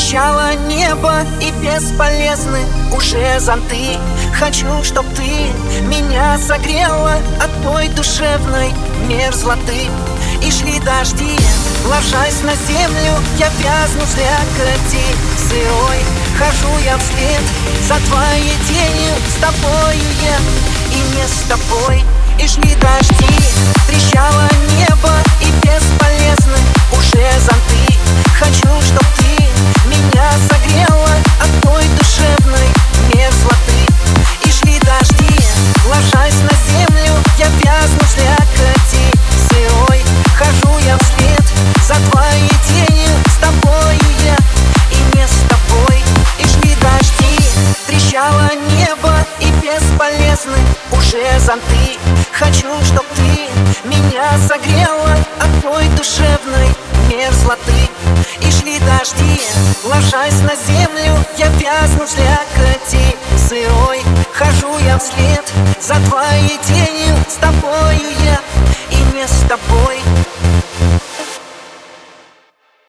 Трещало небо и бесполезны уже зонты. Хочу, чтоб ты меня согрела от той душевной мерзлоты. И шли дожди, ложась на землю, я вязну в слякоти сырой. Хожу я вслед за твоей тенью, с тобою я и не с тобой. И шли дожди, трещало небо и бесполезны уже зонты. Хочу, чтоб ты меня согрела от той душевной мерзлоты. И шли дожди, ложась на землю, я вязну в слякоти сырой. Хожу я вслед за твоей тенью, с тобою я и не с тобой. И шли дожди, трещало небо и бесполезны уже зонты. Хочу, чтоб ты меня согрела от той душевной мерзлоты. И шли дожди, ложась на землю, я вязну в слякоти сырой. Хожу я вслед за твоей тенью, с тобою я и не с тобой.